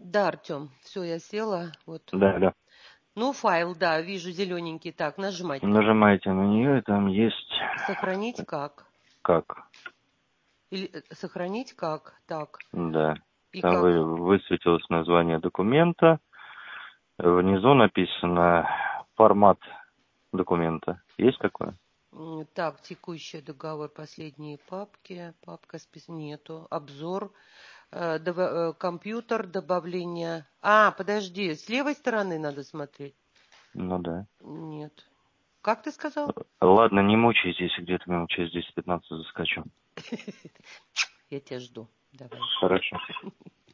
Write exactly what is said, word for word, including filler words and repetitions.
Да, Артем, все, я села. Вот. Да, да. Ну, файл, да, вижу зелененький. Так, нажимать надо. Нажимаете на нее, и там есть Сохранить как? как. Или э, сохранить как? Так. Да. И Там как? вы, высветилось название документа. Внизу написано формат документа. Есть такое? М, Так, текущий договор, последние папки. Папка спис... Нету. Обзор. э, дова- э, Компьютер, добавление. А, подожди, с левой стороны надо смотреть? Ну да. Нет. Как ты сказал? Ладно, не мучайтесь, где-то минут через десять-пятнадцать заскочу. Я тебя жду. Давай. Хорошо.